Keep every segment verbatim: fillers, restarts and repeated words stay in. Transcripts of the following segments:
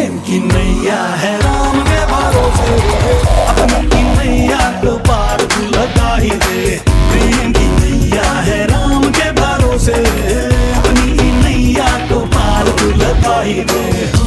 प्रेम की नैया है राम के भरोसे, अपनी की नैया को पार तू लगा ही दे। प्रेम की नैया है राम के भरोसे, अपनी की नैया को पार तू लगा ही दे।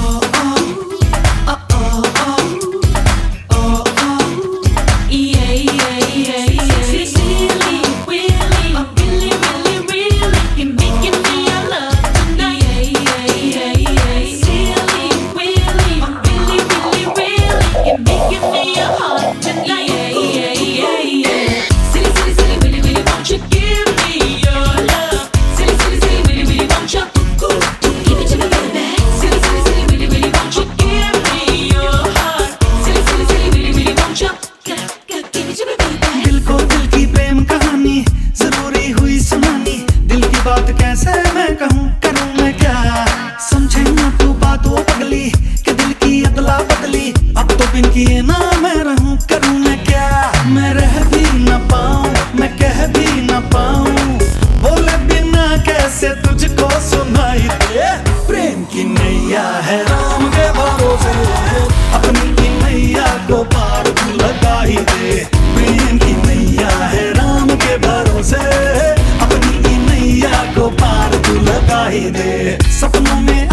बात कैसे मैं कहूँ करूँ मैं क्या, समझे ना तू बातों पगली कि दिल की अदला बदली। अब तो बिन किए ना मैं रहूँ करूँ मैं क्या, मैं रह भी न पाऊँ मैं कह भी न पाऊँ, बोले बिना कैसे तुझको सुनाई दे। प्रेम की नैया है राम के भरोसे, अपनी की नैया को पार तू लगा ही दे। प्रेम की नैया है राम के भरोसे, को पार तू लगा ही दे। सपनों में